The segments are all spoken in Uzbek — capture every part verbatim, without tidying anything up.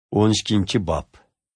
o'n ikkinchi bob.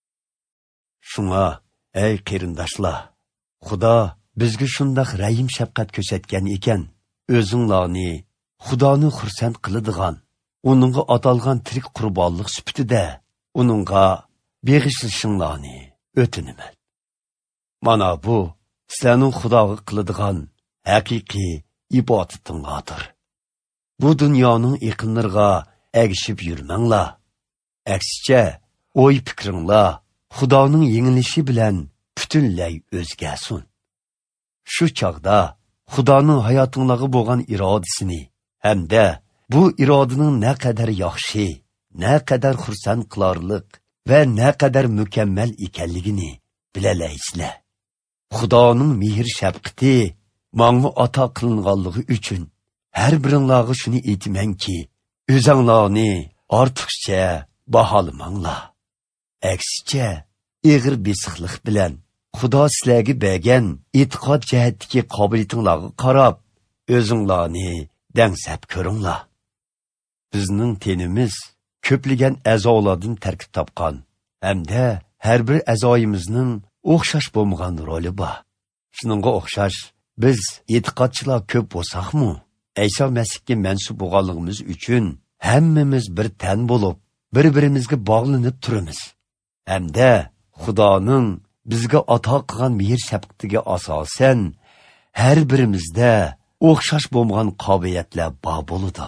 Şuna, ey qerindaşlar, Xudo bizga shundoq rahim shafqat ko'rsatgan ekan, o'zinglarni Xudoni xursand qiladigan, uningga atalgan tirik qurbonlik sifatida uningga beg'ishlashinglarni o'tinaman. Mana bu sizlarning Xudoga qiladigan haqiqiy ibodatinglardir. Bu dunyoning iqinlariga egishib yurmanglar. Aksicha, o'y fikringlar Xudoning yengilishi bilan butunlay o'zgarsin. Shu chaqda Xudoning hayotingizga bo'lgan irodasini hamda bu irodaning na qadar yaxshi, na qadar xursand qilarlik va na qadar mukammal ekanligini bilalaysizlar. Xudoning mehr shafqati menga ato qilinganligi uchun har biringlarga shuni aytamanki, o'zinglarni ortiqcha baholamanglar. Aksicha, ig'ir besiqlik bilan Xudo sizlarga bergan e'tiqod jihatdagi qobiliyatinglarga qarab, o'zinglarni dangsab ko'ringlar. Bizning tenimiz ko'pligan a'zolardan tarkib topgan, hamda har bir a'zoyimizning o'xshash bo'lmagan roli bor. Shuningga o'xshash, biz e'tiqodchilar ko'p bo'lsaqmi, Ayso Masihga mansub bo'lganligimiz uchun hammamiz bir tan bo'lib, bir-birimizga bog'lanib turamiz. Hamda Xudoning bizga ato qilgan mehr shafqatiga asosan har birimizda o'xshash bo'lmagan qobiliyatlar bor bo'ladi.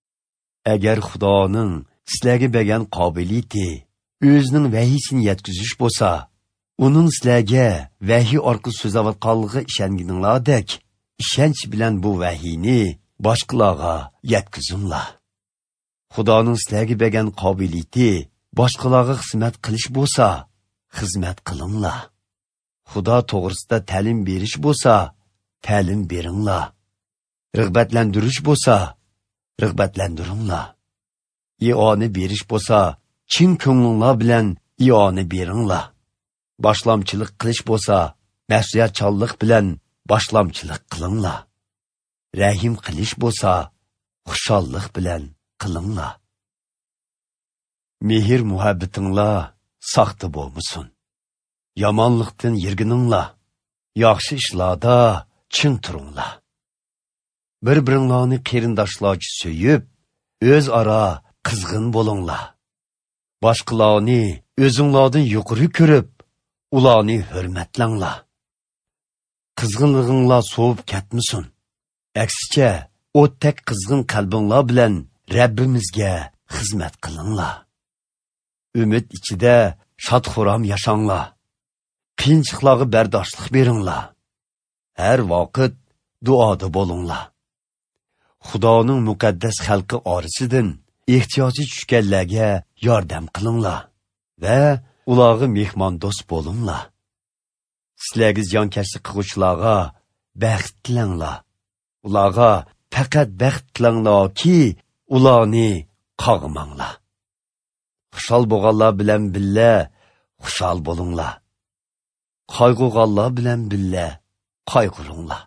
Agar Xudoning sizlarga bergan qobiliyati o'zining vahiyini yetkazish bo'lsa, uning sizlarga vahiy orqali so'zlayotganligiga ishonganinglardek, ishonch bilan bu vahiyni boshqalarga yetkazinglar. Xudoning sizlarga bergan qobiliyati boshqalarga xizmat qilish bo'lsa, xizmat qilinglar. Xudo to'g'risida ta'lim berish bo'lsa, ta'lim beringlar. Rag'batlantirish bo'lsa, rag'batlantiringlar. Ioni berish bo'lsa, chin ko'ngillar bilan ioni beringlar. Boshlamchilik qilish bo'lsa, mas'uliyatchanlik bilan boshlamchilik qilinglar. Rahim qilish bo'lsa, xushallik bilan qilinglar. Mehr muhabbatinglar saxta bo'lmasin. Yomonlikdan yirgininglar. Yaxshi ishlarda chin turinglar. Bir-biringlarni qarindoshlarcha suyib, o'zaro qizg'in bo'linglar. Boshqalarni o'zinglardan yuqori ko'rib, ularni hurmatlanglar. Qizg'inliginglar sovib ketmasin. Aksicha, o'tdek qizg'in qalbinglar bilan Rabbimizga xizmat qilinglar. Umid ichida shod-xuram yashanglar. Qiyinchiliklarga bardoshlik beringlar. Har vaqt duoda bo'linglar. Xudoning muqaddas xalqi orasidan ehtiyoji tushganlarga yordam qilinglar va ularga mehmondo'st bo'linglar. Sizlarga ziyonkashlik qiluvchilarga baxt tilanglar. Ularga faqat baxt tilanglarki, ularni qag'manglar. Xushal bo'lganlar bilan billa xushal bo'linglar. Qayg'urganlar bilan billa qayg'uringlar.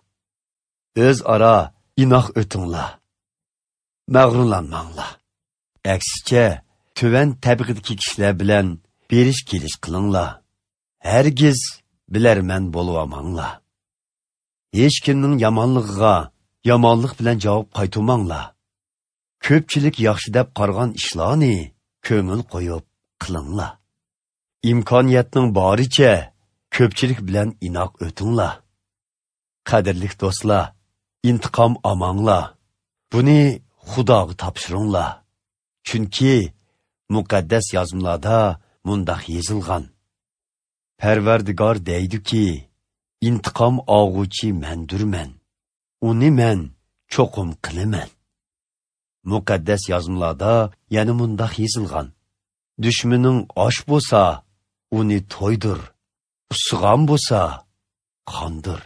O'zaro inoq o'tinglar. Mag'rurlanmanglar. Aksicha, tuvan tabiqidagi kishilar bilan berish kelish qilinglar. Hargiz bilarman bo'lmanglar. Hech kimning yomonligiga yomonlik bilan javob qaytarmanglar. Ko'pchilik yaxshi deb qargan ishlarni ko'ngil qo'yib qilinglar. Imkoniyatning boricha ko'pchilik bilan inoq o'tinglar. Qadrli do'stlar, intiqom olmanglar. Buni Xudoga topshiringlar. Chunki muqaddas yozmalarda mundaq yozilgan. Parvardigor deydi-ki, intiqom olg'uvchi mendirman. Uni men cho'qim qilaman. Muqaddas yozmalarda yana mundaq yozilgan. Dushmaning osh bo'lsa, uni to'ydir. Usig'an bo'lsa, qondir.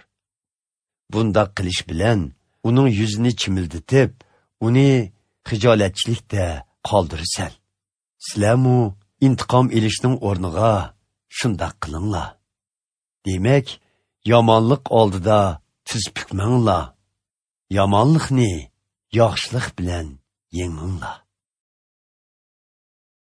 Bundaq qilish bilan uning yuzini chimilditib, uni xijolatchilikda qoldirsan. Sizlarmu intiqom elishning o'rniga shundoq qilinglar. Demak, yomonlik oldida tiz bukmanglar. Yomonlikni yaxshilik bilan yenginglar.